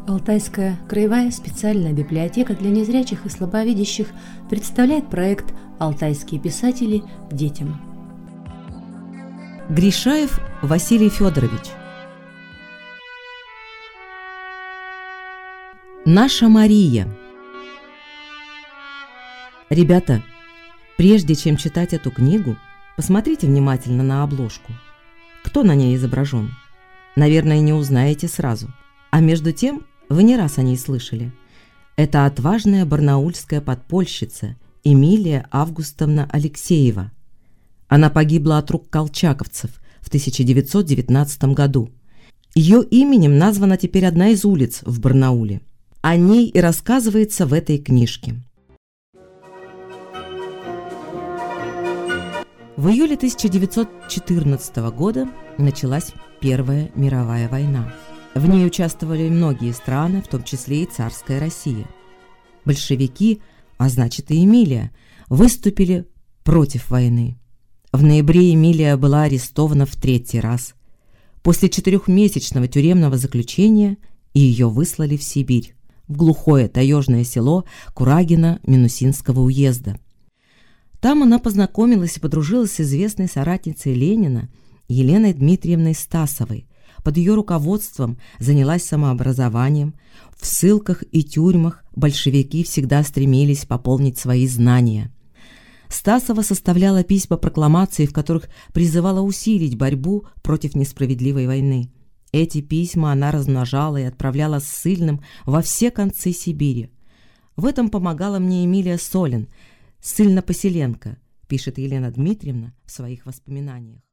Алтайская краевая специальная библиотека для незрячих и слабовидящих представляет проект «Алтайские писатели детям». Гришаев Василий Федорович. Наша Мария. Ребята, прежде чем читать эту книгу, посмотрите внимательно на обложку. Кто на ней изображен? Наверное, не узнаете сразу. А между тем, вы не раз о ней слышали. Это отважная барнаульская подпольщица Эмилия Августовна Алексеева. Она погибла от рук колчаковцев в 1919 году. Ее именем названа теперь одна из улиц в Барнауле. О ней и рассказывается в этой книжке. В июле 1914 года началась Первая мировая война. В ней участвовали многие страны, в том числе и царская Россия. Большевики, а значит и Эмилия, выступили против войны. В ноябре Эмилия была арестована в 3-й раз. После 4-месячного тюремного заключения ее выслали в Сибирь, в глухое таежное село Курагино Минусинского уезда. Там она познакомилась и подружилась с известной соратницей Ленина Еленой Дмитриевной Стасовой. Под ее руководством занялась самообразованием. В ссылках и тюрьмах большевики всегда стремились пополнить свои знания. Стасова составляла письма-прокламации, в которых призывала усилить борьбу против несправедливой войны. Эти письма она размножала и отправляла ссыльным во все концы Сибири. В этом помогала мне Эмилия Солин, ссыльно-поселенка, пишет Елена Дмитриевна в своих воспоминаниях.